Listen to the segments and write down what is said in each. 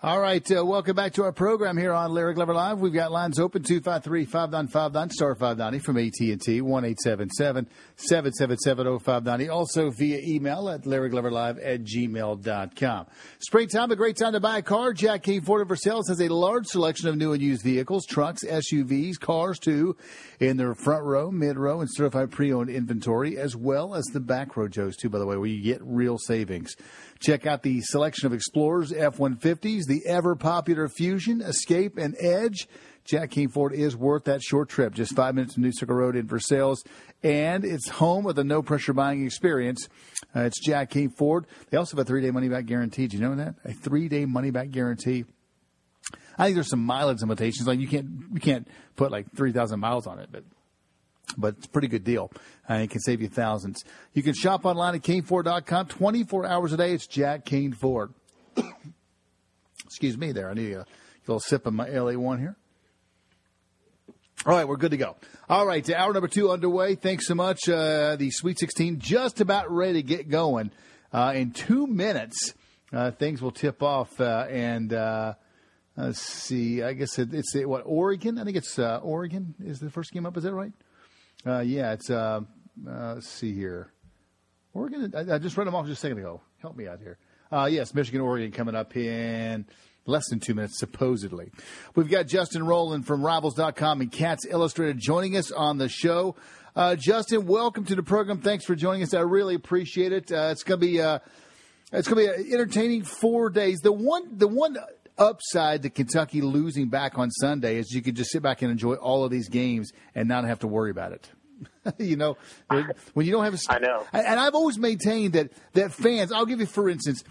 All right, welcome back to our program here on Larry Glover Live. We've got lines open, 253-5959, star 590 from AT&T, 1-877-777-0590. Also via email at larrygloverlive@gmail.com. Springtime, a great time to buy a car. Jack King Ford of Versailles has a large selection of new and used vehicles, trucks, SUVs, cars too, in their front row, mid row, and certified pre-owned inventory, as well as the back row Joes too, by the way, where you get real savings. Check out the selection of Explorers, F-150s, the ever-popular Fusion, Escape, and Edge. Jack King Ford is worth that short trip. Just 5 minutes from New Circle Road in Versailles. And it's home with a no-pressure buying experience. It's Jack King Ford. They also have a 3-day money-back guarantee. Do you know that? A 3-day money-back guarantee. I think there's some mileage limitations. Like you can't put like 3,000 miles on it, but it's a pretty good deal. It can save you thousands. You can shop online at KingFord.com 24 hours a day. It's Jack King Ford. Excuse me there. I need a little sip of my LA1 here. All right, we're good to go. All right, hour number 2 underway. Thanks so much. The Sweet 16 just about ready to get going. In 2 minutes, things will tip off. Let's see. I guess it's Oregon? I think it's Oregon is the first game up. Is that right? It's, let's see here. Oregon, I just read them off just a second ago. Help me out here. Yes, Michigan, Oregon coming up in less than 2 minutes, supposedly. We've got Justin Rowland from Rivals.com and Cats Illustrated joining us on the show. Justin, welcome to the program. Thanks for joining us. I really appreciate it. It's going to be an entertaining 4 days. The one upside to Kentucky losing back on Sunday is you could just sit back and enjoy all of these games and not have to worry about it. You know, when you don't have I know. And I've always maintained that fans, I'll give you, for instance,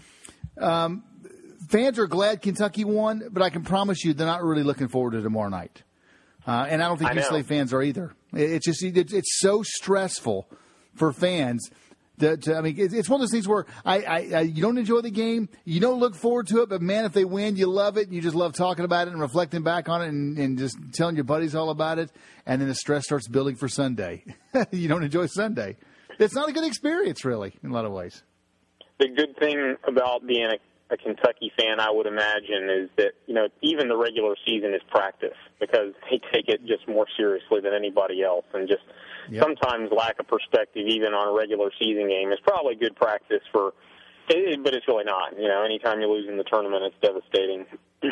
fans are glad Kentucky won, but I can promise you they're not really looking forward to tomorrow night. And I don't think UCLA fans are either. It's so stressful for fans. It's one of those things where you don't enjoy the game, you don't look forward to it, but man, if they win, you love it. You just love talking about it and reflecting back on it and just telling your buddies all about it. And then the stress starts building for Sunday. You don't enjoy Sunday. It's not a good experience, really, in a lot of ways. The good thing about being a Kentucky fan, I would imagine, is that, even the regular season is practice because they take it just more seriously than anybody else. And just sometimes lack of perspective, even on a regular season game, is probably good practice but it's really not. Anytime you lose in the tournament, it's devastating.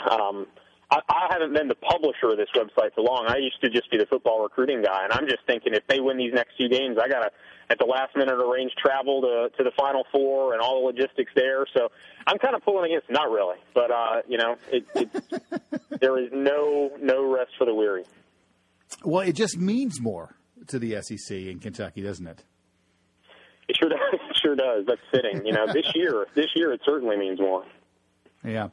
I haven't been the publisher of this website for long. I used to just be the football recruiting guy, and I'm just thinking if they win these next 2 games, I got to, at the last minute, arrange travel to the Final Four and all the logistics there. So I'm kind of pulling against, not really, but there is no rest for the weary. Well, it just means more to the SEC in Kentucky, doesn't it? It sure does. It sure does. That's fitting. This year it certainly means more. Yeah.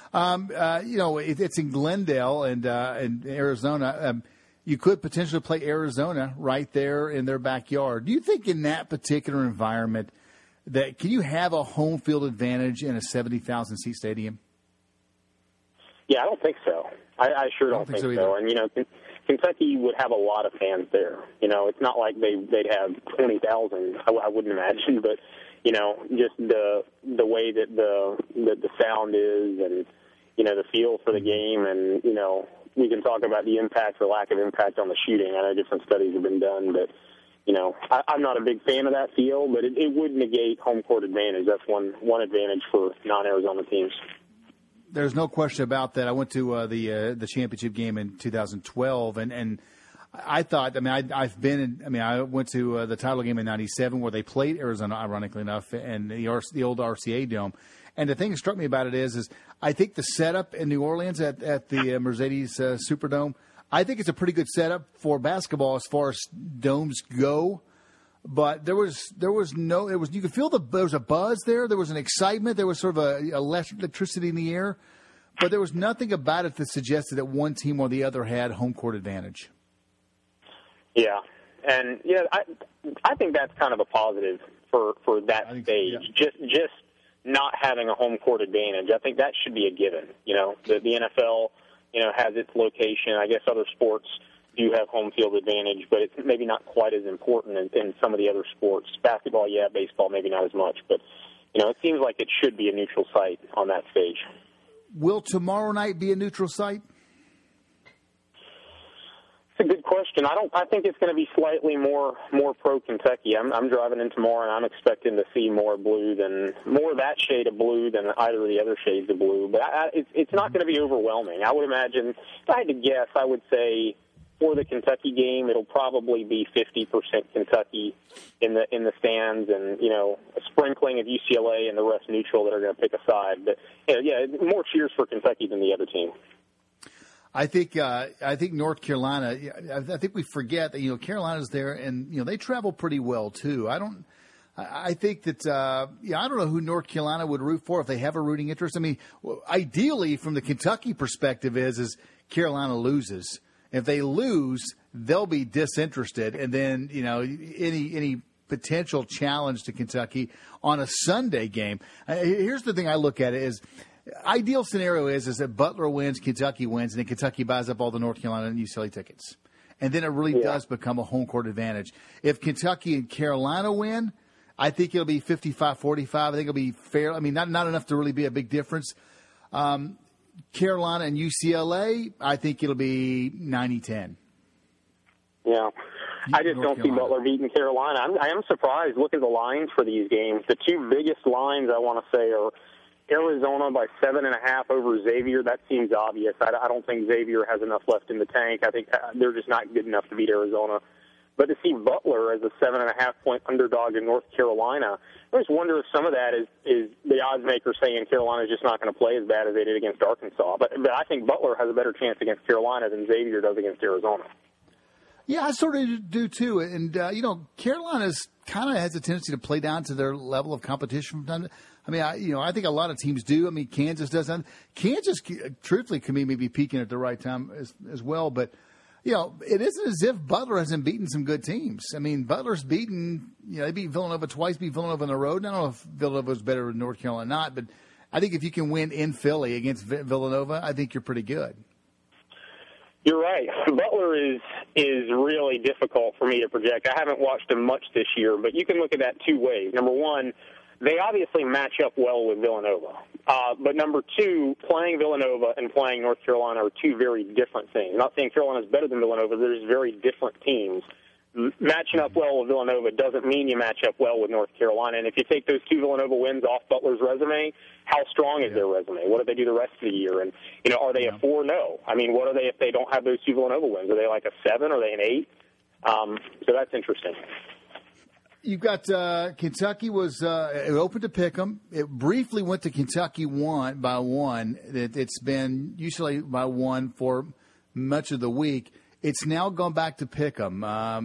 It's in Glendale and Arizona. You could potentially play Arizona right there in their backyard. Do you think in that particular environment that can you have a home field advantage in a 70,000 seat stadium? Yeah, I don't think so. I sure don't think so. And Kentucky would have a lot of fans there. It's not like they'd have 20,000. I wouldn't imagine, but just the way that the sound is and the feel for the game, and we can talk about the impact or lack of impact on the shooting. I know different studies have been done, but I'm not a big fan of that feel, but it would negate home court advantage. That's one advantage for non-Arizona teams. There's no question about that. I went to the championship game in 2012, and I thought, I went to the title game in '97 where they played Arizona, ironically enough, and the old RCA Dome. And the thing that struck me about it is I think the setup in New Orleans at the Mercedes Superdome, I think it's a pretty good setup for basketball as far as domes go. But there was you could feel there was a buzz there. There was an excitement. There was sort of a electricity in the air. But there was nothing about it that suggested that one team or the other had home court advantage. Yeah. And, I think that's kind of a positive for that stage. So, yeah. Just not having a home court advantage. I think that should be a given. The NFL, has its location. I guess other sports do have home field advantage, but it's maybe not quite as important in some of the other sports. Basketball, yeah, baseball, maybe not as much. But, it seems like it should be a neutral site on that stage. Will tomorrow night be a neutral site? It's a good question. I think it's going to be slightly more pro Kentucky. I'm driving in tomorrow, and I'm expecting to see more of that shade of blue than either of the other shades of blue. But it's not going to be overwhelming. I would imagine, if I had to guess, I would say for the Kentucky game, it'll probably be 50% Kentucky in the stands, and a sprinkling of UCLA and the rest neutral that are going to pick a side. But more cheers for Kentucky than the other team. I think North Carolina. I think we forget that Carolina's there, and they travel pretty well too. I think that I don't know who North Carolina would root for if they have a rooting interest. I mean, ideally from the Kentucky perspective is Carolina loses. If they lose, they'll be disinterested, and then any potential challenge to Kentucky on a Sunday game. Here's the thing I look at it is. Ideal scenario is that Butler wins, Kentucky wins, and then Kentucky buys up all the North Carolina and UCLA tickets. And then it really does become a home court advantage. If Kentucky and Carolina win, I think it'll be 55-45. I think it'll be fair. I mean, not enough to really be a big difference. Carolina and UCLA, I think it'll be 90-10. Yeah. I just don't see Butler beating Carolina. I am surprised. Look at the lines for these games. The two biggest lines I want to say are Arizona by 7.5 over Xavier. That seems obvious. I don't think Xavier has enough left in the tank. I think they're just not good enough to beat Arizona. But to see Butler as a 7.5-point underdog in North Carolina, I just wonder if some of that is the odds maker saying Carolina's just not going to play as bad as they did against Arkansas. But I think Butler has a better chance against Carolina than Xavier does against Arizona. Yeah, I sort of do too. And Carolina's kind of has a tendency to play down to their level of competition from time to time. I mean, I think a lot of teams do. I mean, Kansas does that. Kansas, truthfully, can maybe peaking at the right time as well. But, it isn't as if Butler hasn't beaten some good teams. I mean, Butler's beaten, they beat Villanova twice, beat Villanova on the road. I don't know if Villanova was better than North Carolina or not, but I think if you can win in Philly against Villanova, I think you're pretty good. You're right. Butler is really difficult for me to project. I haven't watched him much this year, but you can look at that two ways. Number one, they obviously match up well with Villanova. But number two, playing Villanova and playing North Carolina are two very different things. I'm not saying Carolina's better than Villanova. They're just very different teams. Matching up well with Villanova doesn't mean you match up well with North Carolina. And if you take those two Villanova wins off Butler's resume, how strong is their resume? What do they do the rest of the year? And, are they a 4? No. I mean, what are they if they don't have those two Villanova wins? Are they like a 7? Are they an 8? So that's interesting. You've got Kentucky was it opened to pick 'em. It briefly went to Kentucky by one. It's been usually by one for much of the week. It's now gone back to pick 'em.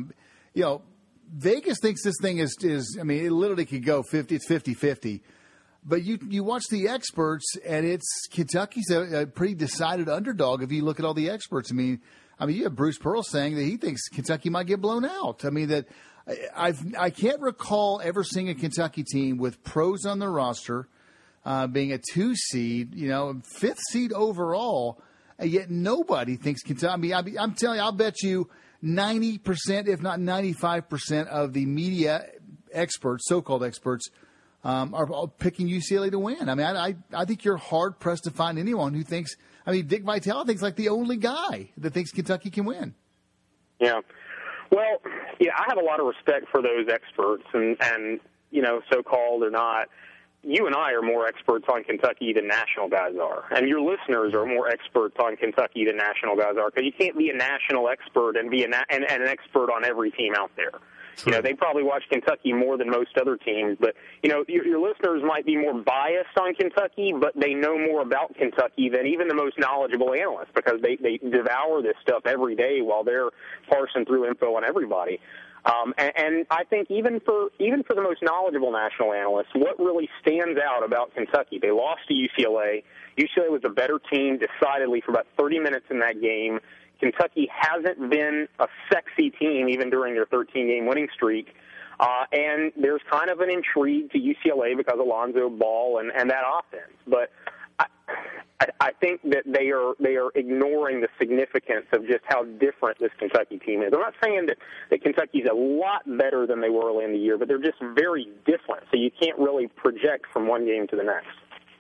Vegas thinks this thing is. I mean, it literally could go 50. It's 50-50. But you watch the experts, and Kentucky's a pretty decided underdog if you look at all the experts. I mean, you have Bruce Pearl saying that he thinks Kentucky might get blown out. I mean that. I can't recall ever seeing a Kentucky team with pros on the roster, being a 2 seed, 5th seed overall, and yet nobody thinks Kentucky. I mean, I'm telling you, I'll bet you 90%, if not 95% of the media experts, so-called experts, are picking UCLA to win. I mean, I think you're hard-pressed to find anyone who thinks – I mean, Dick Vitale thinks like the only guy that thinks Kentucky can win. Yeah. Well, I have a lot of respect for those experts, and so-called or not. You and I are more experts on Kentucky than national guys are, and your listeners are more experts on Kentucky than national guys are, because you can't be a national expert and be an expert on every team out there. True. They probably watch Kentucky more than most other teams, but, your listeners might be more biased on Kentucky, but they know more about Kentucky than even the most knowledgeable analysts, because they devour this stuff every day while they're parsing through info on everybody. And I think even for the most knowledgeable national analysts, what really stands out about Kentucky, they lost to UCLA. UCLA was a better team decidedly for about 30 minutes in that game. Kentucky hasn't been a sexy team even during their 13-game winning streak. And there's kind of an intrigue to UCLA because of Lonzo Ball and that offense. But I think that they are ignoring the significance of just how different this Kentucky team is. I'm not saying that Kentucky's a lot better than they were early in the year, but they're just very different. So you can't really project from one game to the next.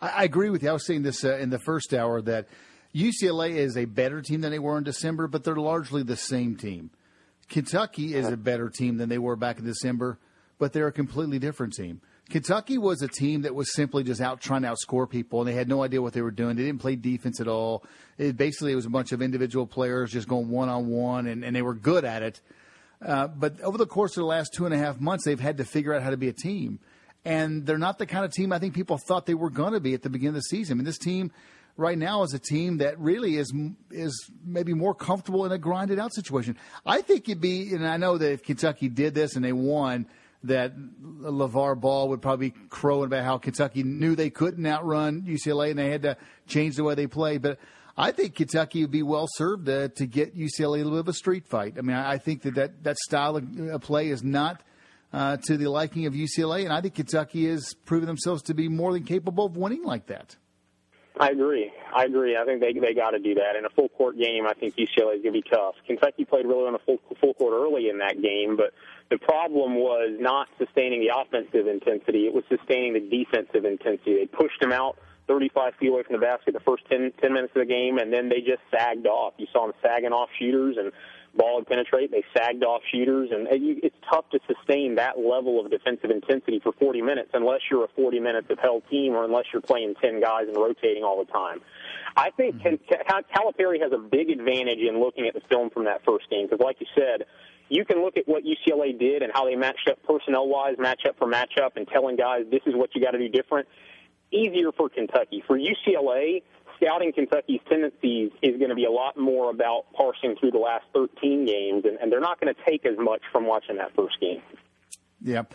I agree with you. I was saying this in the first hour that UCLA is a better team than they were in December, but they're largely the same team. Kentucky is a better team than they were back in December, but they're a completely different team. Kentucky was a team that was simply just out trying to outscore people, and they had no idea what they were doing. They didn't play defense at all. It was a bunch of individual players just going one-on-one, and they were good at it. But over the course of the last 2.5 months, they've had to figure out how to be a team. And they're not the kind of team I think people thought they were going to be at the beginning of the season. I mean, this team right now is a team that really is maybe more comfortable in a grinded-out situation. I think it'd be, and I know that if Kentucky did this and they won, that LeVar Ball would probably be crowing about how Kentucky knew they couldn't outrun UCLA and they had to change the way they played. But I think Kentucky would be well served to get UCLA a little bit of a street fight. I mean, I think that style of play is not to the liking of UCLA, and I think Kentucky has proven themselves to be more than capable of winning like that. I agree. I think they got to do that. In a full court game, I think UCLA is going to be tough. Kentucky played really on a full court early in that game, but the problem was not sustaining the offensive intensity. It was sustaining the defensive intensity. They pushed them out 35 feet away from the basket the first 10 minutes of the game, and then they just sagged off. You saw them sagging off shooters, and ball would penetrate. They sagged off shooters, and it's tough to sustain that level of defensive intensity for 40 minutes unless you're a 40 minutes of hell team or unless you're playing 10 guys and rotating all the time. I think Calipari has a big advantage in looking at the film from that first game because, like you said, you can look at what UCLA did and how they matched up personnel-wise, matchup for matchup, and telling guys this is what you got to do different. Easier for Kentucky. For UCLA, scouting Kentucky's tendencies is going to be a lot more about parsing through the last 13 games, and they're not going to take as much from watching that first game. Yeah.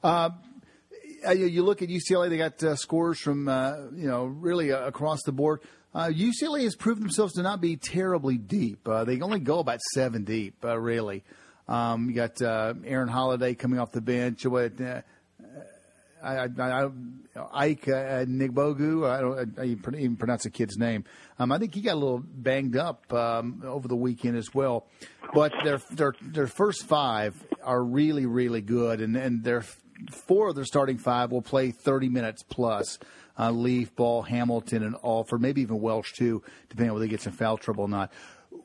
You look at UCLA, they got scores from, really across the board. UCLA has proved themselves to not be terribly deep. They only go about 7 deep, really. You got Aaron Holiday coming off the bench. Ike Nigbogu, I don't even pronounce the kid's name. I think he got a little banged up over the weekend as well. But their first 5 are really, really good, and their 4 of their starting 5 will play 30 minutes plus. Leaf, Ball, Hamilton, and Alford, maybe even Welsh too, depending on whether they get some foul trouble or not.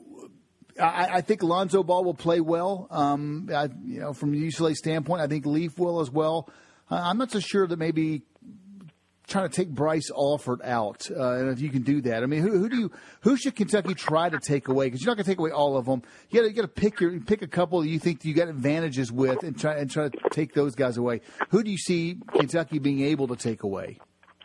I think Lonzo Ball will play well. From a UCLA standpoint, I think Leaf will as well. I'm not so sure that maybe trying to take Bryce Alford out, and if you can do that. I mean, who should Kentucky try to take away? Because you're not going to take away all of them. You got to pick a couple that you think you got advantages with, and try to take those guys away. Who do you see Kentucky being able to take away?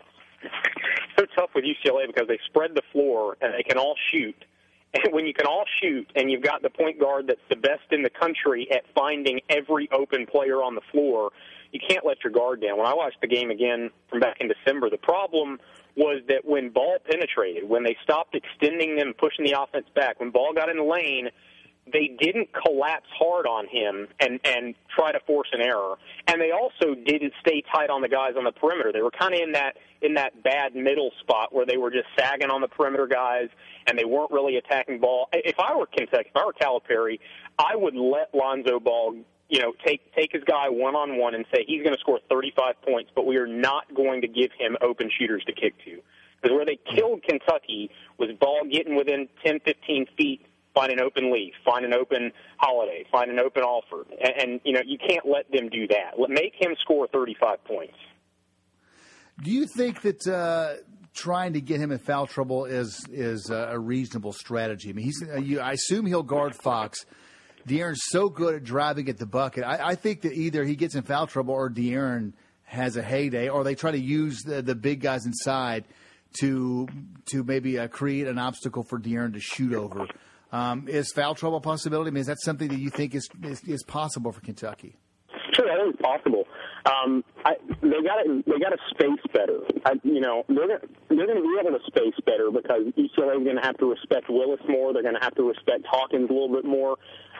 So tough with UCLA because they spread the floor and they can all shoot. And when you can all shoot and you've got the point guard that's the best in the country at finding every open player on the floor, you can't let your guard down. When I watched the game again from back in December, the problem was that when Ball penetrated, when they stopped extending them, pushing the offense back, when Ball got in the lane, they didn't collapse hard on him and try to force an error. And they also didn't stay tight on the guys on the perimeter. They were kind of in that bad middle spot where they were just sagging on the perimeter guys and they weren't really attacking Ball. If I were Kentucky, if I were Calipari, I would let Lonzo Ball, take his guy one-on-one and say he's going to score 35 points, but we are not going to give him open shooters to kick to. Because where they killed Kentucky was Ball getting within 10, 15 feet, find an open Leaf, find an open Holiday, find an open Alford. And you can't let them do that. Make him score 35 points. Do you think that trying to get him in foul trouble is a reasonable strategy? I mean, I assume he'll guard Fox. De'Aaron's so good at driving at the bucket. I think that either he gets in foul trouble or De'Aaron has a heyday, or they try to use the big guys inside to maybe create an obstacle for De'Aaron to shoot over. Is foul trouble a possibility? I mean, is that something that you think is possible for Kentucky? Sure, I think it's possible. They got to space better. They're going to be able to space better because UCLA is going to have to respect Willis more. They're going to have to respect Hawkins a little bit more.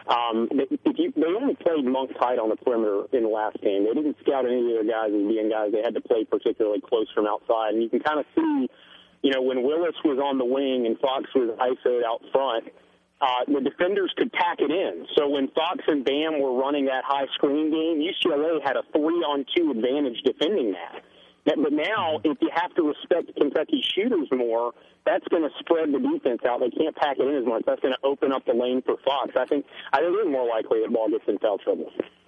They only played Monk tight on the perimeter in the last game. They didn't scout any of the other guys as being guys they had to play particularly close from outside. And you can kind of see, when Willis was on the wing and Fox was ISO'd out front, the defenders could pack it in. So when Fox and Bam were running that high screen game, UCLA had a 3-on-2 advantage defending that. But now, if you have to respect Kentucky's shooters more, that's going to spread the defense out. They can't pack it in as much. That's going to open up the lane for Fox. I think they're more likely that ball gets in foul trouble.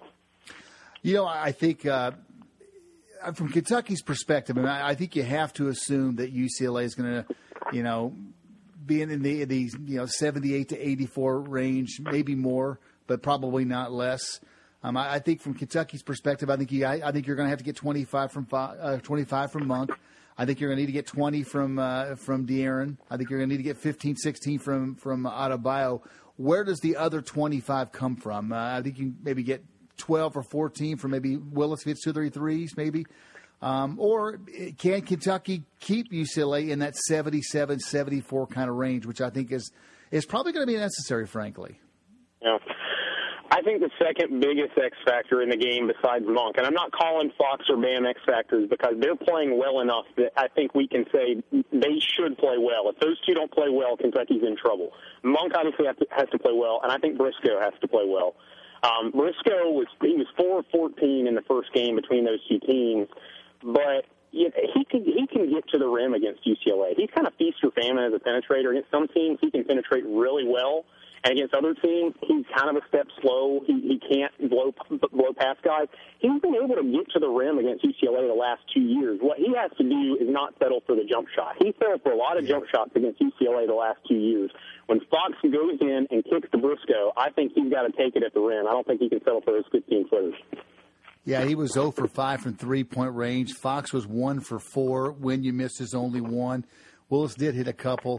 I think from Kentucky's perspective, I think you have to assume that UCLA is going to, be in the 78 to 84 range, maybe more, but probably not less. I think from Kentucky's perspective, I think you're going to have to get 25 from Monk. I think you're going to need to get 20 from De'Aaron. I think you're going to need to get 15, 16 from Adebayo. Where does the other 25 come from? I think you maybe get 12 or 14 from maybe Willis if he hits 2 or 3 threes, maybe. Or can Kentucky keep UCLA in that 77, 74 kind of range, which I think is probably going to be necessary, frankly. Yeah. I think the second biggest X factor in the game besides Monk, and I'm not calling Fox or Bam X factors because they're playing well enough that I think we can say they should play well. If those two don't play well, Kentucky's in trouble. Monk obviously has to play well, and I think Briscoe has to play well. Briscoe was 4 of 14 in the first game between those two teams, but he can get to the rim against UCLA. He's kind of feast or famine as a penetrator. Against some teams, he can penetrate really well. And against other teams, he's kind of a step slow. He can't blow past guys. He's been able to get to the rim against UCLA the last 2 years. What he has to do is not settle for the jump shot. He settled for a lot of jump shots against UCLA the last 2 years. When Fox goes in and kicks to Briscoe, I think he's got to take it at the rim. I don't think he can settle for those 15-footers. Yeah, he was 0 for 5 from three-point range. Fox was 1 for 4. When you missed his only one. Willis did hit a couple.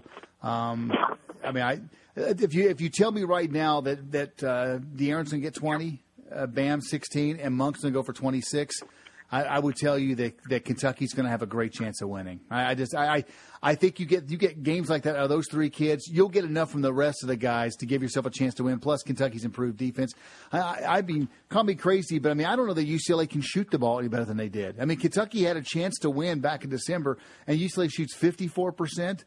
If you tell me right now that De'Aaron's going to get 20, Bam 16, and Monk's going to go for 26, I would tell you that Kentucky's going to have a great chance of winning. I think you get games like that out of those three kids. You'll get enough from the rest of the guys to give yourself a chance to win. Plus, Kentucky's improved defense. Call me crazy, but I don't know that UCLA can shoot the ball any better than they did. Kentucky had a chance to win back in December, and UCLA shoots 54%.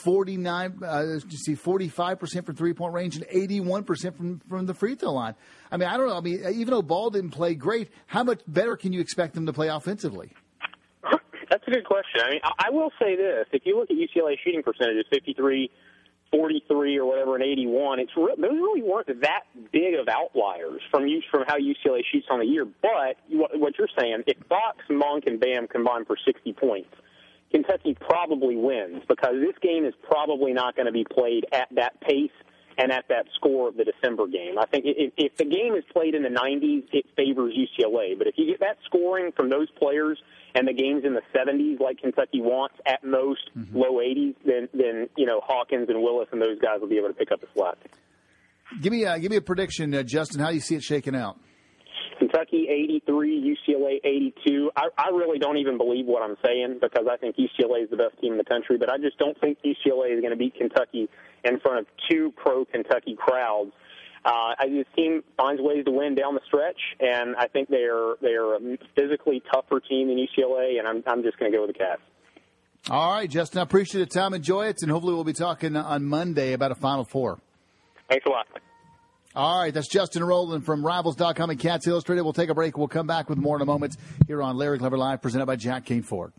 45% from three-point range and 81% from the free throw line. I don't know. Even though Ball didn't play great, how much better can you expect them to play offensively? That's a good question. I will say this. If you look at UCLA shooting percentages, 53, 43 or whatever, and 81, those really weren't that big of outliers from how UCLA shoots on the year. But what you're saying, if Fox, Monk, and Bam combine for 60 points, Kentucky probably wins because this game is probably not going to be played at that pace and at that score of the December game. I think if the game is played in the 90s, it favors UCLA. But if you get that scoring from those players and the game's in the 70s like Kentucky wants, at most low 80s, then Hawkins and Willis and those guys will be able to pick up the slack. Give me a prediction, Justin. How do you see it shaking out? Kentucky 83, UCLA 82. I really don't even believe what I'm saying because I think UCLA is the best team in the country, but I just don't think UCLA is going to beat Kentucky in front of two pro-Kentucky crowds. This team finds ways to win down the stretch, and I think they are a physically tougher team than UCLA, and I'm just going to go with the Cats. All right, Justin, I appreciate the time. Enjoy it, and hopefully we'll be talking on Monday about a Final Four. Thanks a lot. All right, that's Justin Rowland from Rivals.com and Cats Illustrated. We'll take a break. We'll come back with more in a moment here on Larry Clever Live, presented by Jack Kane Ford.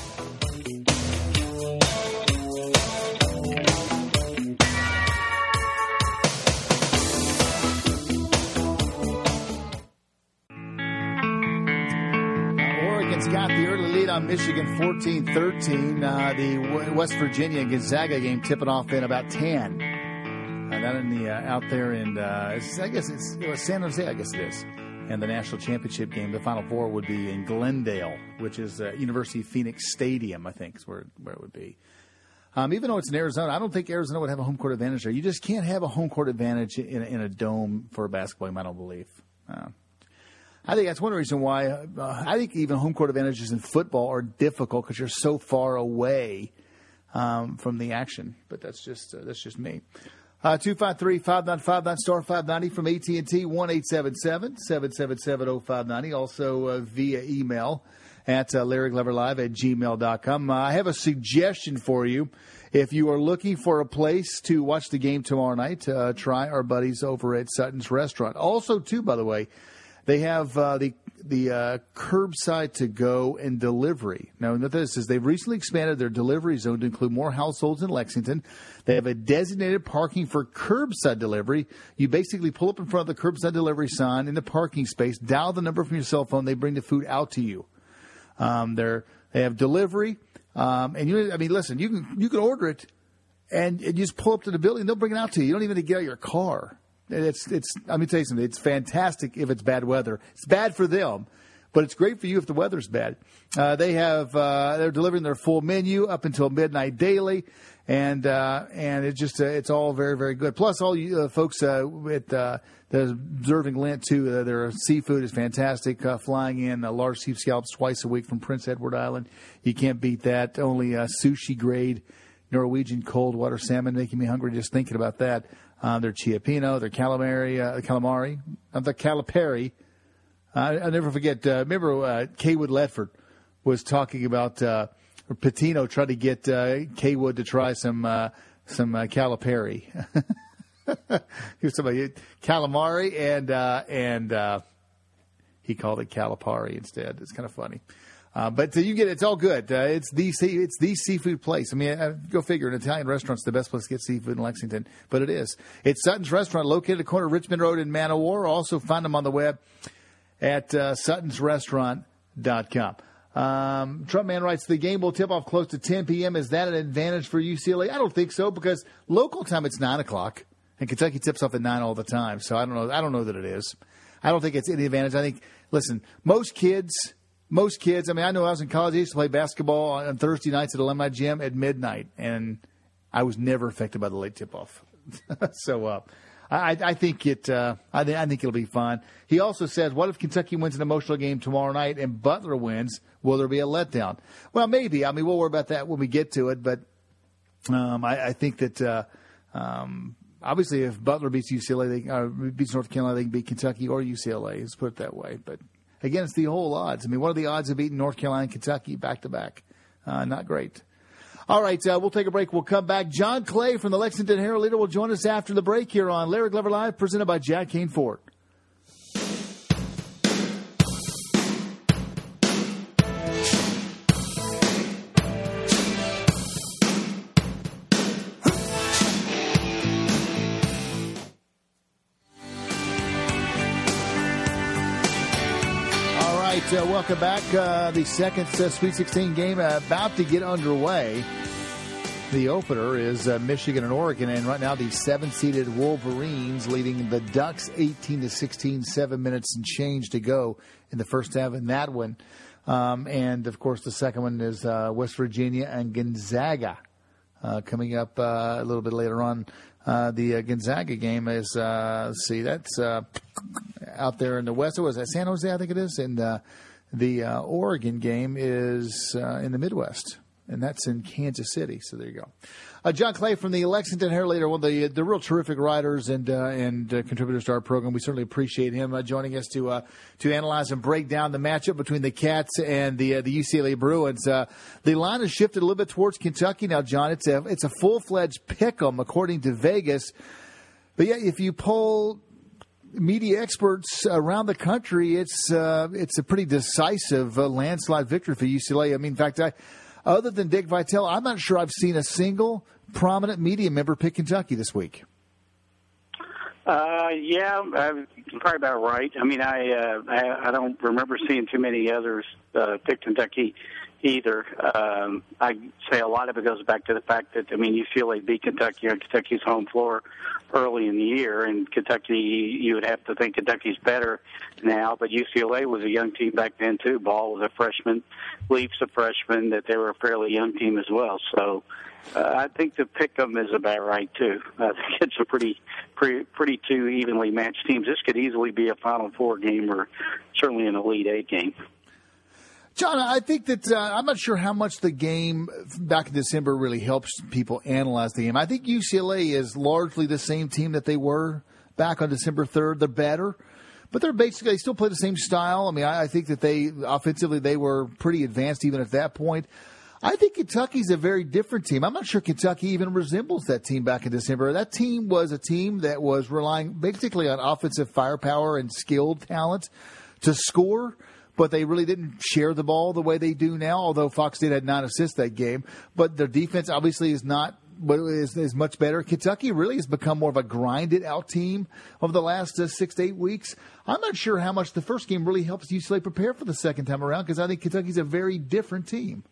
Oregon's got the early lead on Michigan, 14-13. The West Virginia Gonzaga game tipping off in about 10. Down in the out there in I guess it's San Jose. I guess it is. And the national championship game, the Final Four, would be in Glendale, which is University of Phoenix Stadium. I think is where it would be. Even though it's in Arizona, I don't think Arizona would have a home court advantage there. You just can't have a home court advantage in a dome for a basketball game. I don't believe. I think that's one reason why I think even home court advantages in football are difficult because you're so far away from the action. But that's just me. 253-595, star 590 from AT&T, 1-877-777-0590. Also via email at LarryCleverLive@gmail.com. I have a suggestion for you. If you are looking for a place to watch the game tomorrow night, try our buddies over at Sutton's Restaurant. Also, too, by the way, they have the curbside to go and delivery. Now, what this is, they've recently expanded their delivery zone to include more households in Lexington. They have a designated parking for curbside delivery. You basically pull up in front of the curbside delivery sign in the parking space, dial the number from your cell phone, they bring the food out to you. They have delivery, and listen, you can order it, and you just pull up to the building, they'll bring it out to you. You don't even need to get out of your car. It's. Let me tell you something. It's fantastic if it's bad weather. It's bad for them, but it's great for you if the weather's bad. They're delivering their full menu up until midnight daily, and it's all very, very good. Plus, all you folks the observing Lent too. Their seafood is fantastic. Flying in large sea scallops twice a week from Prince Edward Island. You can't beat that. Only sushi grade Norwegian cold water salmon, making me hungry just thinking about that. Their Chiappino, their calamari, the Calipari. I'll never forget. Remember, Kaywood Ledford was talking about Patino trying to get Kaywood to try some Calipari. Here's somebody calamari and he called it Calipari instead. It's kind of funny. But you get it. It's all good. It's the seafood place. I mean, go figure. An Italian restaurant's the best place to get seafood in Lexington, but it is. It's Sutton's Restaurant, located at the corner of Richmond Road and Man-O-War. Also find them on the web at suttonsrestaurant.com. Trump Man writes, the game will tip off close to 10 p.m. Is that an advantage for UCLA? I don't think so, because local time it's 9 o'clock, and Kentucky tips off at 9 all the time. So I don't know. I don't know that it is. I don't think it's any advantage. I think, listen, most kids, I mean, I know I was in college. I used to play basketball on Thursday nights at Alumni Gym at midnight, and I was never affected by the late tip-off. So I think I think it'll be fun. He also says, what if Kentucky wins an emotional game tomorrow night and Butler wins? Will there be a letdown? Well, maybe. I mean, we'll worry about that when we get to it, but I think that obviously if Butler beats UCLA, beats North Carolina, they can beat Kentucky or UCLA. Let's put it that way, but. Again, it's the whole odds. I mean, what are the odds of beating North Carolina and Kentucky back-to-back? Not great. All right, we'll take a break. We'll come back. John Clay from the Lexington Herald-Leader will join us after the break here on Larry Glover Live, presented by Jack Kane Ford. Welcome back. The second Sweet 16 game about to get underway. The opener is Michigan and Oregon, and right now the 7-seeded Wolverines leading the Ducks 18-16, 7 minutes and change to go in the first half in that one. And, of course, the second one is West Virginia and Gonzaga coming up a little bit later on. The Gonzaga game is, let's see, that's out there in the west. Was that San Jose, I think it is? And the Oregon game is in the Midwest, and that's in Kansas City. So there you go. John Clay from the Lexington Herald-Leader, one of the real terrific writers and contributors to our program. We certainly appreciate him joining us to analyze and break down the matchup between the Cats and the UCLA Bruins. The line has shifted a little bit towards Kentucky now, John. It's a full-fledged pick-em according to Vegas. But yeah, if you poll media experts around the country, it's a pretty decisive landslide victory for UCLA. I mean, in fact, other than Dick Vitale, I'm not sure I've seen a single prominent media member pick Kentucky this week. Yeah, you're probably about right. I mean, I don't remember seeing too many others pick Kentucky either. I say a lot of it goes back to the fact that, I mean, UCLA beat Kentucky on Kentucky's home floor early in the year, and Kentucky, you would have to think Kentucky's better now, but UCLA was a young team back then too. Ball was a freshman, Leaf's a freshman, that they were a fairly young team as well. So I think the pick-em is about right too. I think it's a pretty two evenly matched teams. This could easily be a Final Four game or certainly an Elite Eight game. John, I think that I'm not sure how much the game back in December really helps people analyze the game. I think UCLA is largely the same team that they were back on December 3rd. They're better, but they still play the same style. I mean, I think that offensively they were pretty advanced even at that point. I think Kentucky's a very different team. I'm not sure Kentucky even resembles that team back in December. That team was a team that was relying basically on offensive firepower and skilled talent to score. but they really didn't share the ball the way they do now, although Fox State had 9 assists that game. But their defense obviously is not is much better. Kentucky really has become more of a grinded-out team over the last 6 to 8 weeks. I'm not sure how much the first game really helps UCLA prepare for the second time around, because I think Kentucky's a very different team.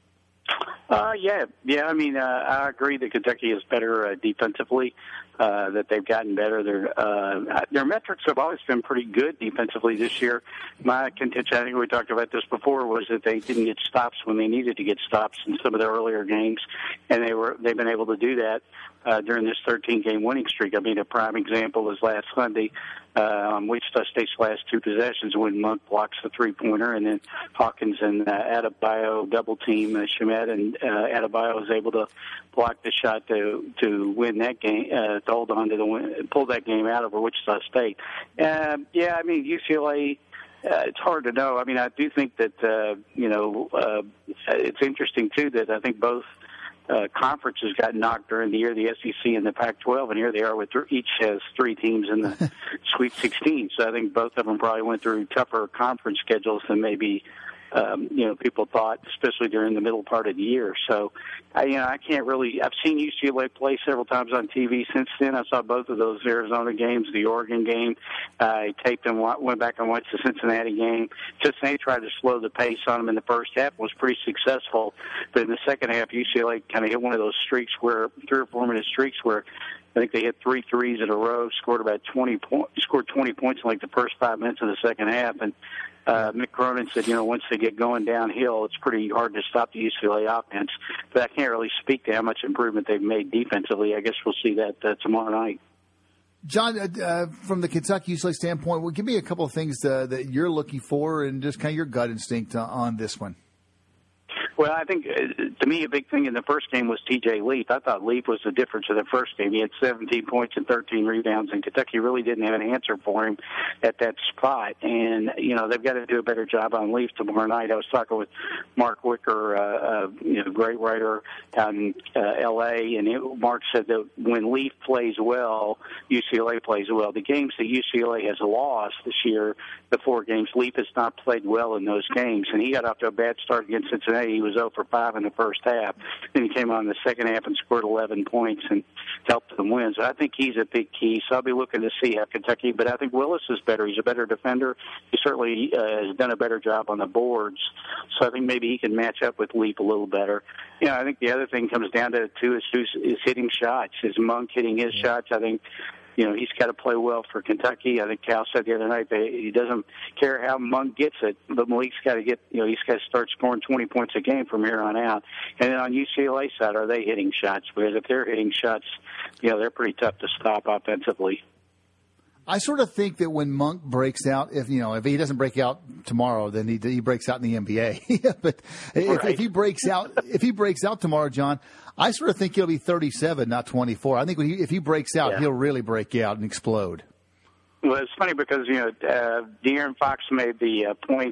Yeah. I mean, I agree that Kentucky is better defensively. That they've gotten better. Their metrics have always been pretty good defensively this year. My contention, I think we talked about this before, was that they didn't get stops when they needed to get stops in some of their earlier games, and they've been able to do that during this 13-game winning streak. I mean, a prime example was last Sunday on Wichita State's last 2 possessions when Monk blocks the three-pointer, and then Hawkins and Adebayo double-team Shamet, and Adebayo was able to block the shot to win that game, to hold on to the win, pull that game out over Wichita State. I mean, UCLA, it's hard to know. I mean, I do think that, it's interesting, too, that I think both conferences got knocked during the year, the SEC and the Pac-12, and here they are with each has 3 teams in the Sweet 16. So I think both of them probably went through tougher conference schedules than maybe people thought, especially during the middle part of the year. So, I can't really. I've seen UCLA play several times on TV since then. I saw both of those Arizona games, the Oregon game. I taped and went back and watched the Cincinnati game. Cincinnati tried to slow the pace on them in the first half, was pretty successful. But in the second half, UCLA kind of hit one of those streaks where 3 or 4 minute streaks where I think they hit 3 threes in a row, scored 20 points in like the first 5 minutes of the second half, and Mick Cronin said, once they get going downhill, it's pretty hard to stop the UCLA offense. But I can't really speak to how much improvement they've made defensively. I guess we'll see that tomorrow night. John, from the Kentucky-UCLA standpoint, give me a couple of things that you're looking for and just kind of your gut instinct on this one. Well, I think, to me, a big thing in the first game was T.J. Leaf. I thought Leaf was the difference in the first game. He had 17 points and 13 rebounds, and Kentucky really didn't have an answer for him at that spot. And, they've got to do a better job on Leaf tomorrow night. I was talking with Mark Wicker, great writer out in L.A., and Mark said that when Leaf plays well, UCLA plays well. The games that UCLA has lost this year, the 4 games, Leaf has not played well in those games, and he got off to a bad start against Cincinnati. He was 0 for 5 in the first half. Then he came on in the second half and scored 11 points and helped them win. So I think he's a big key. So I'll be looking to see how Kentucky. But I think Willis is better. He's a better defender. He certainly has done a better job on the boards. So I think maybe he can match up with Leaf a little better. I think the other thing comes down to it, too, is hitting shots. Is Monk hitting his shots? I think he's got to play well for Kentucky. I think Cal said the other night that he doesn't care how Monk gets it, but Malik's got to get, he's got to start scoring 20 points a game from here on out. And then on UCLA side, are they hitting shots? Because if they're hitting shots, they're pretty tough to stop offensively. I sort of think that when Monk breaks out, if he doesn't break out tomorrow, then he breaks out in the NBA. But if he breaks out tomorrow, John, I sort of think he'll be 37, not 24. I think if he breaks out, he'll really break out and explode. Well, it's funny because De'Aaron Fox made the point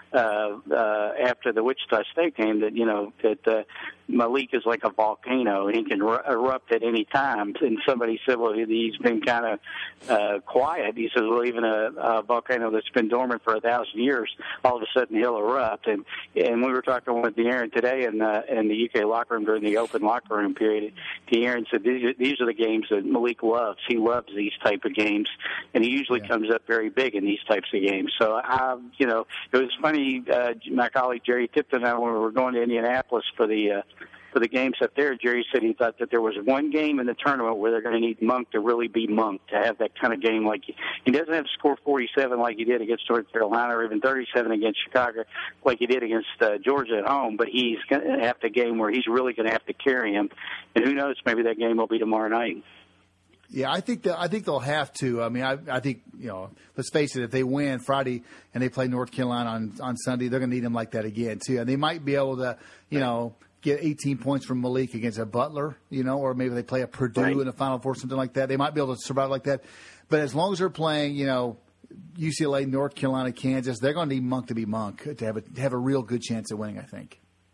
after the Wichita State game that Malik is like a volcano and he can erupt at any time. And somebody said, well, he's been kind of quiet. He says, well, even a volcano that's been dormant for 1,000 years, all of a sudden he'll erupt. And we were talking with De'Aaron today in the UK locker room during the open locker room period. De'Aaron said these are the games that Malik loves. He loves these type of games, and he usually comes up very big in these types of games. So, it was funny. My colleague Jerry Tipton and I, when we were going to Indianapolis for the games up there, Jerry said he thought that there was one game in the tournament where they're going to need Monk to really be Monk, to have that kind of game. Like he doesn't have to score 47 like he did against North Carolina, or even 37 against Chicago like he did against Georgia at home, but he's going to have the game where he's really going to have to carry him. And who knows, maybe that game will be tomorrow night. Yeah, I think they'll have to. I mean, I think, let's face it, if they win Friday and they play North Carolina on Sunday, they're going to need him like that again, too. And they might be able to, get 18 points from Malik against a Butler, or maybe they play a Purdue in the Final Four, something like that. They might be able to survive like that. But as long as they're playing, UCLA, North Carolina, Kansas, they're going to need Monk to be Monk to have a real good chance of winning, I think.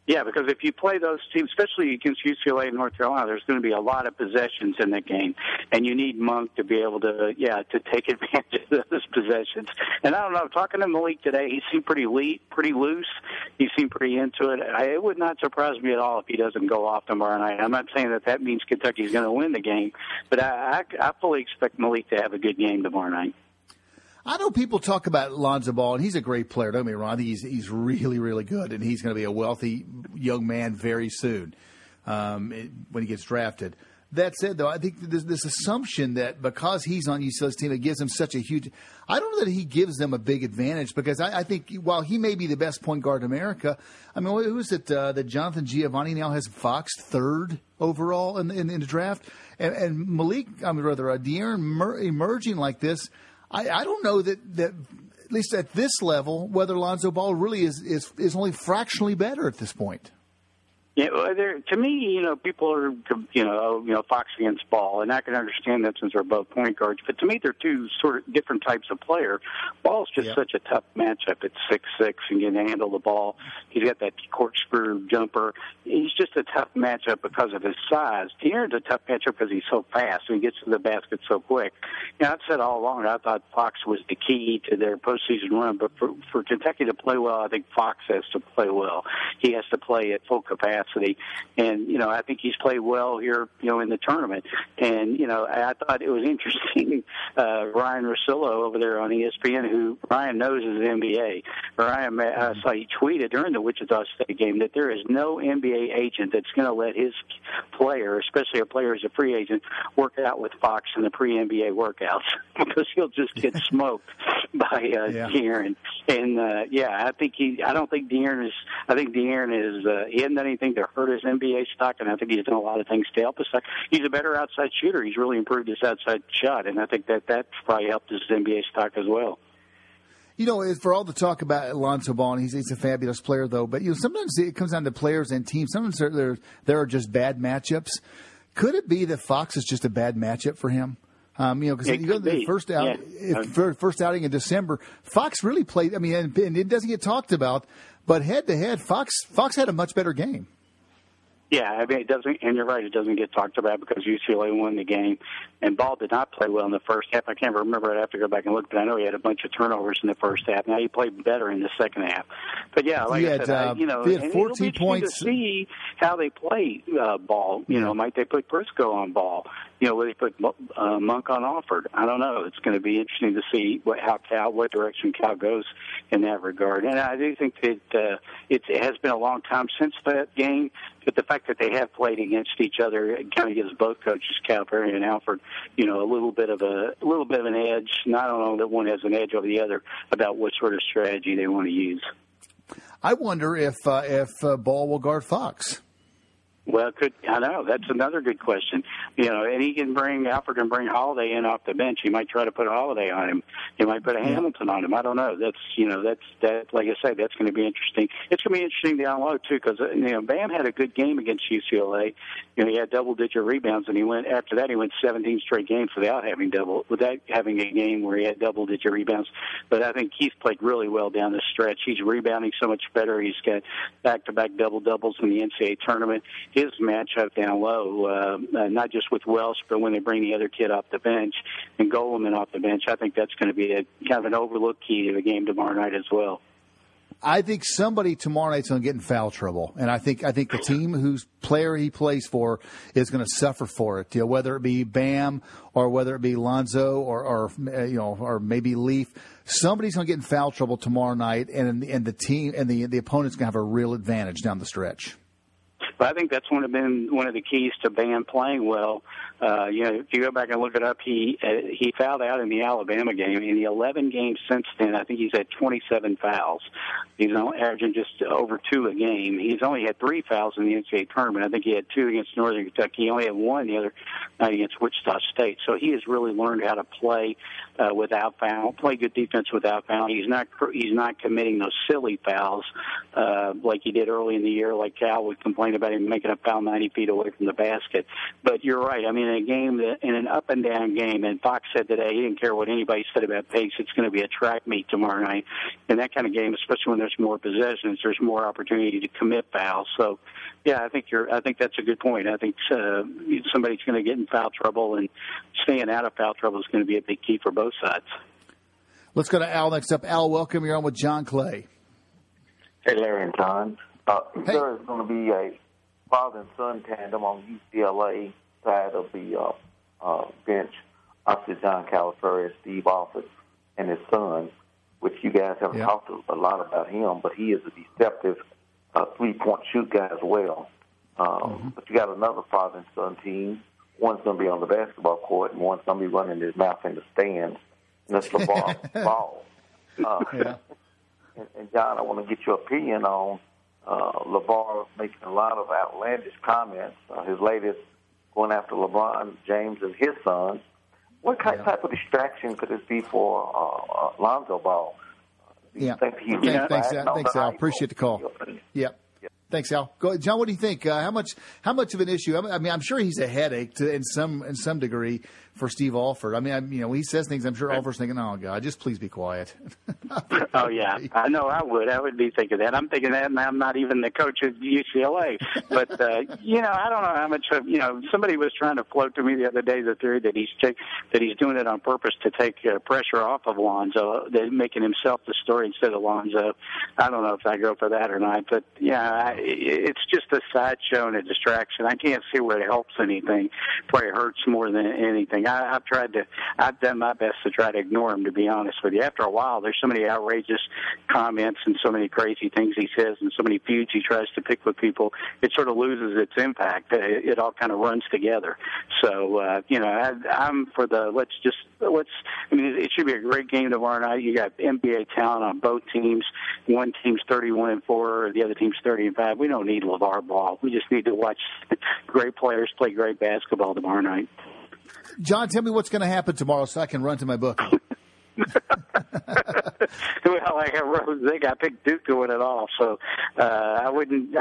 Yeah, because if you play those teams, especially against UCLA and North Carolina, there's going to be a lot of possessions in that game, and you need Monk to be able to, to take advantage of those possessions. And I don't know, talking to Malik today, he seemed pretty loose. He seemed pretty into it. It would not surprise me at all if he doesn't go off tomorrow night. I'm not saying that means Kentucky's going to win the game, but I fully expect Malik to have a good game tomorrow night. I know people talk about Lonzo Ball, and he's a great player. Don't get me wrong. I think he's really, really good, and he's going to be a wealthy young man very soon when he gets drafted. That said, though, I think there's this assumption that because he's on UCLA's team, it gives him such a huge – I don't know that he gives them a big advantage because I think while he may be the best point guard in America, I mean, who is it that Jonathan Giovanni now has Fox third overall in the draft? And Malik – De'Aaron emerging like this – I don't know that at least at this level, whether Lonzo Ball really is only fractionally better at this point. Yeah, to me, people are, Fox against Ball, and I can understand that since they're both point guards. But to me, they're two sort of different types of player. Ball's just such a tough matchup at 6'6" and can handle the ball. He's got that corkscrew jumper. He's just a tough matchup because of his size. De'Aaron's a tough matchup because he's so fast and he gets to the basket so quick. I've said all along I thought Fox was the key to their postseason run, but for Kentucky to play well, I think Fox has to play well. He has to play at full capacity. And, I think he's played well here, in the tournament. And, I thought it was interesting, Ryan Russillo over there on ESPN, who Ryan knows is the NBA. Ryan, I saw he tweeted during the Wichita State game that there is no NBA agent that's going to let his player, especially a player as a free agent, work out with Fox in the pre-NBA workouts because he'll just get smoked by De'Aaron. And, I think De'Aaron is, he hasn't done anything to hurt his NBA stock, and I think he's done a lot of things to help his stock. He's a better outside shooter. He's really improved his outside shot, and I think that's probably helped his NBA stock as well. For all the talk about Lonzo Ball, and he's a fabulous player, though, but sometimes it comes down to players and teams. Sometimes there are just bad matchups. Could it be that Fox is just a bad matchup for him? Because you go to the first outing in December, Fox really played. I mean, and it doesn't get talked about, but head to head, Fox had a much better game. Yeah, I mean, it doesn't, and you're right, it doesn't get talked about because UCLA won the game, and Ball did not play well in the first half. I can't remember. I'd have to go back and look, but I know he had a bunch of turnovers in the first half. Now he played better in the second half. But yeah, like I said, he had 14 points. To see how they play Ball. Might they put Briscoe on Ball? Will they put Monk on Alford? I don't know. It's going to be interesting to see what direction Cal goes in that regard. And I do think that it has been a long time since that game. But the fact that they have played against each other, it kind of gives both coaches, Calipari and Alford, a little bit of an edge. And I don't know that one has an edge over the other about what sort of strategy they want to use. I wonder if Ball will guard Fox. Well, I know that's another good question. And Alford can bring Holiday in off the bench. He might try to put a Holiday on him. He might put a Hamilton on him. I don't know. That's like I say, that's going to be interesting. It's going to be interesting down low too, because Bam had a good game against UCLA. He had double-digit rebounds, and he went 17 straight games without having a game where he had double-digit rebounds. But I think he's played really well down the stretch. He's rebounding so much better. He's got back-to-back double-doubles in the NCAA tournament. His matchup down low, not just with Welsh, but when they bring the other kid off the bench and Goleman off the bench, I think that's going to be a kind of an overlooked key to the game tomorrow night as well. I think somebody tomorrow night's going to get in foul trouble, and I think the team whose player he plays for is going to suffer for it. Whether it be Bam or whether it be Lonzo or maybe Leaf, somebody's going to get in foul trouble tomorrow night, and the team and the opponent's going to have a real advantage down the stretch. But I think that's been one of the keys to Bam playing well. If you go back and look it up, he fouled out in the Alabama game. In the 11 games since then, I think he's had 27 fouls. He's averaging just over 2 a game. He's only had 3 fouls in the NCAA tournament. I think he had 2 against Northern Kentucky. He only had 1 the other night against Wichita State. So he has really learned how to play without foul, play good defense without foul. He's not committing those silly fouls like he did early in the year, like Cal would complain about anybody making a foul 90 feet away from the basket. But you're right. I mean, in a game, in an up-and-down game, and Fox said today he didn't care what anybody said about pace. It's going to be a track meet tomorrow night. In that kind of game, especially when there's more possessions, there's more opportunity to commit fouls. So, yeah, I think that's a good point. I think somebody's going to get in foul trouble, and staying out of foul trouble is going to be a big key for both sides. Let's go to Al next up. Al, welcome. You're on with John Clay. Hey, Larry and John. Hey. There is going to be a father and son tandem on UCLA side of the bench opposite John Calipari and Steve Alford and his son, which you guys haven't talked a lot about him, but he is a deceptive three-point shoot guy as well. But you got another father and son team. One's going to be on the basketball court, and one's going to be running his mouth in the stands. And that's LeVar Ball. And John, I want to get your opinion on LeVar making a lot of outlandish comments. His latest going after LeBron James and his son. What type of distraction could this be for Lonzo Ball? Thanks, Al. Appreciate the call. Yep. Thanks, Al. Go ahead. John, what do you think? How much of an issue? I mean, I'm sure he's a headache in some degree for Steve Alford. I mean, when he says things, I'm sure Alford's thinking, "Oh God, just please be quiet." Oh yeah, I know. I would be thinking that. I'm thinking that, and I'm not even the coach at UCLA. But I don't know how much. Somebody was trying to float to me the other day the theory that he's doing it on purpose to take pressure off of Lonzo, making himself the story instead of Lonzo. I don't know if I go for that or not, but yeah, it's just a sideshow and a distraction. I can't see where it helps anything. Probably hurts more than anything. I've done my best to try to ignore him, to be honest with you. After a while, there's so many outrageous comments and so many crazy things he says and so many feuds he tries to pick with people, it sort of loses its impact. It all kind of runs together. So, I'm for it should be a great game tomorrow night. You got NBA talent on both teams. One team's 31-4, the other team's 30-5. We don't need LeVar Ball. We just need to watch great players play great basketball tomorrow night. John, tell me what's going to happen tomorrow so I can run to my book. Well, like I picked Duke to win it all, so I wouldn't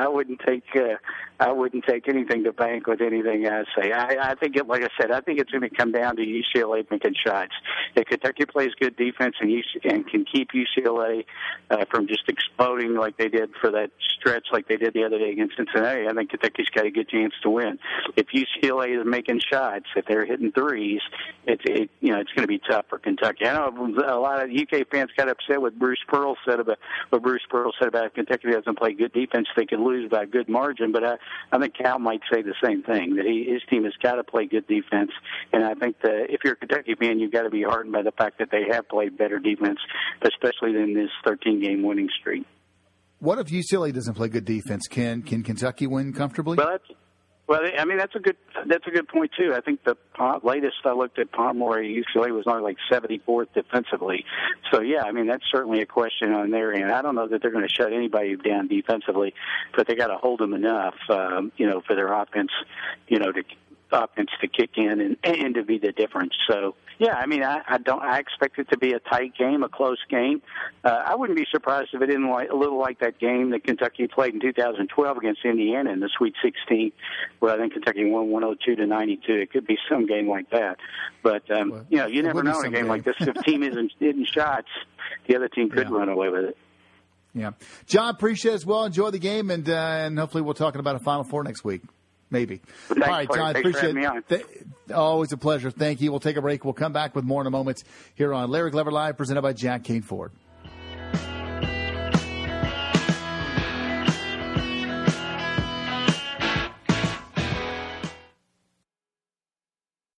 take anything to bank with anything I say. I think like I said, I think it's going to come down to UCLA making shots. If Kentucky plays good defense and can keep UCLA from just exploding like they did for that stretch, like they did the other day against Cincinnati, I think Kentucky's got a good chance to win. If UCLA is making shots, if they're hitting threes, it's going to be tough for Kentucky. I know a lot of UK fans got upset with Bruce Pearl said about if Kentucky doesn't play good defense, they can lose by a good margin. But I think Cal might say the same thing, that his team has got to play good defense. And I think that if you're a Kentucky fan, you've got to be heartened by the fact that they have played better defense, especially in this 13-game winning streak. What if UCLA doesn't play good defense? Can Kentucky win comfortably? Well, I mean, that's a good point too. I think the latest I looked at Pomeroy, UCLA was only like 74th defensively. So yeah, I mean that's certainly a question on their end. I don't know that they're going to shut anybody down defensively, but they got to hold them enough, for their offense, to kick in and to be the difference. So yeah, I mean, I expect it to be a tight game, a close game. I wouldn't be surprised if it didn't a little like that game that Kentucky played in 2012 against Indiana in the Sweet 16, where I think Kentucky won 102-92. It could be some game like that. But you never know in a game like this. If the team isn't hitting shots, the other team could run away with it. Yeah, John, appreciate it as well. Enjoy the game, and hopefully we're talking about a Final Four next week. Maybe. Thanks, all right, John, appreciate it. Always a pleasure. Thank you. We'll take a break. We'll come back with more in a moment here on Larry Glover Live, presented by Jack Kane Ford.